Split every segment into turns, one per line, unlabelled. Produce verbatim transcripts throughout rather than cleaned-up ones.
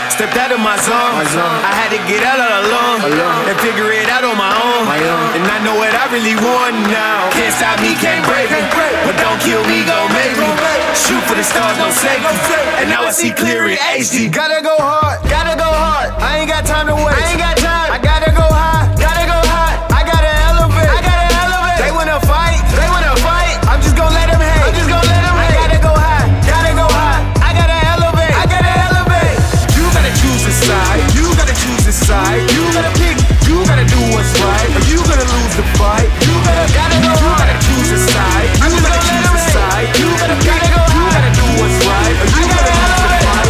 Stepped out of my zone. my zone. I had to get out all alone. alone and figure it out on my own. my own. And I know what I really want now. Can't stop me, can't break me. But don't kill me, gon' make me. Shoot for the stars, no safety. And now I see clear in H D. Gotta go hard, gotta go hard. I ain't got time to waste. I ain't got time. I gotta go high, gotta go high. I gotta elevate. I gotta elevate. They wanna fight, they wanna fight. I'm just gon' let them hate. I'm just gon' let them hate. I gotta go high, gotta go high. I gotta elevate. I gotta elevate. You gotta choose a side. You gotta choose a side. You gotta pick. You gotta do what's right. Or you gonna lose the fight. You gotta, gotta go You hard. Gotta choose a side. You gotta choose a side. You gotta pick. Go you gotta do what's right. Or you gotta lose the fight.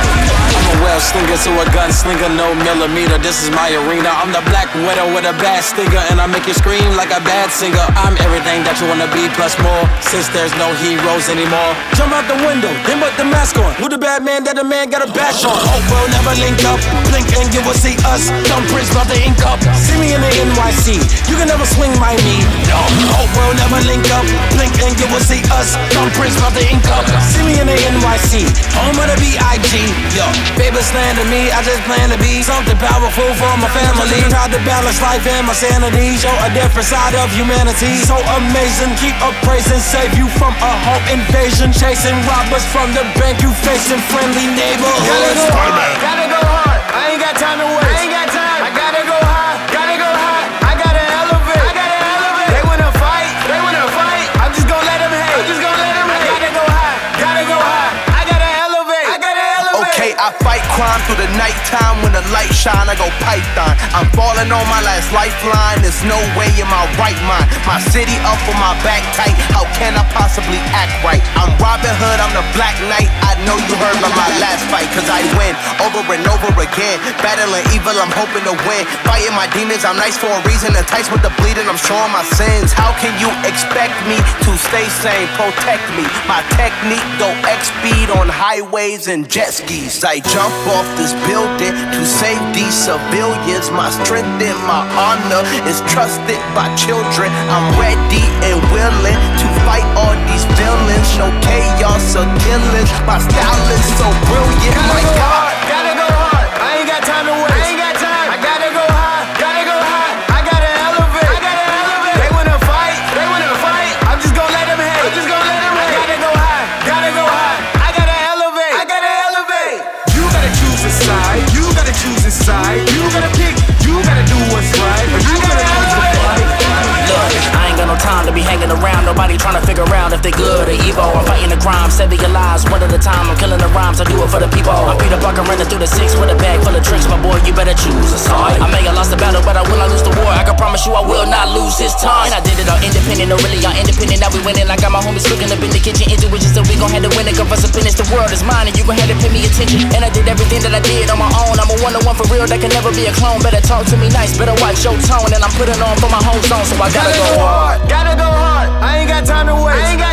Well, slinger to a gunslinger, no millimeter. This is my arena. I'm the black widow with a bad stinger, and I make you scream like a bad singer. I'm everything that you wanna be plus more. Since there's no heroes anymore, jump out the window, then put the mask on. Who the bad man that the man got a bash on? Hope we'll never link up. Blink and you will see us. Thumbprints about to ink up. See me in the N Y C. You can never swing my knee. No, hope we'll never link up. Blink and you will see us. Thumbprints about to ink up. See me in the N Y C. Home of the B I G. Yo, baby. Slander me, I just plan to be something powerful for my family. Try to balance life and my sanity. Show a different side of humanity. So amazing, keep up praising. Save you from a home invasion. Chasing robbers from the bank. You facing friendly neighborhoods.
Gotta go hard, gotta go hard. I ain't got time to waste. I ain't got time. I gotta go high, gotta go high. I gotta elevate. I gotta elevate. They wanna fight, they wanna fight. I'm just gon' let them hate. I'm just gon' let them hate. I gotta go high, gotta go high. I gotta elevate. I gotta elevate.
Okay, I fight crime through the nighttime. When the light shine, I go python. I'm falling on my last lifeline. There's no way in my right mind. My city up on my back tight. How can I possibly act right? I'm Robin Hood, I'm the Black Knight. I know you heard about my last fight, cause I win over and over again. Battling evil, I'm hoping to win. Fighting my demons, I'm nice for a reason. Enticed with the bleeding, I'm showing my sins. How can you expect me to stay sane? Protect me. My technique go X speed on highways and jet skis. I jump off this building to save these civilians. My strength and my honor is trusted by children. I'm ready and willing to fight all these villains. No chaos or killings. My style is so brilliant.
Gotta
My
go
God.
hard, gotta go hard. I ain't got time to waste. I ain't got time. I gotta go high, gotta go high. I gotta elevate. I gotta elevate. They wanna fight, they wanna fight. I'm just gon' let them hate. I'm just gon' let them hate. I gotta go high, gotta go high. I gotta elevate. I gotta elevate. You gotta choose a side. You gotta choose a side. You gotta pick. You gotta do what's right. Or you gotta lose the fight.
Look, I ain't got no time to be hanging around. Nobody trying to figure out if they good or evil. I'm fighting the crime, saving your lives one at a time. I'm killing the rhymes, I do it for the people. I'm Peter Parker running through the six with a bag full of tricks. My boy, you better choose a side. I may have lost the battle, but I will not lose the war. I can promise you I will not lose this time. And I did it all independent, no really all independent. Now we winning. I got my homies cooking up in the kitchen. Intuition said we gon' have to win it. Cause us to finish, the world is mine and you gon' have to pay me attention. And I did everything that I did on my own. I'm a one-on-one for real, that can never be a clone. Better talk to me nice, better watch your tone. And I'm putting on for my whole zone, so I gotta, gotta go hard.
Gotta go hard. I ain't got time to waste. I ain't got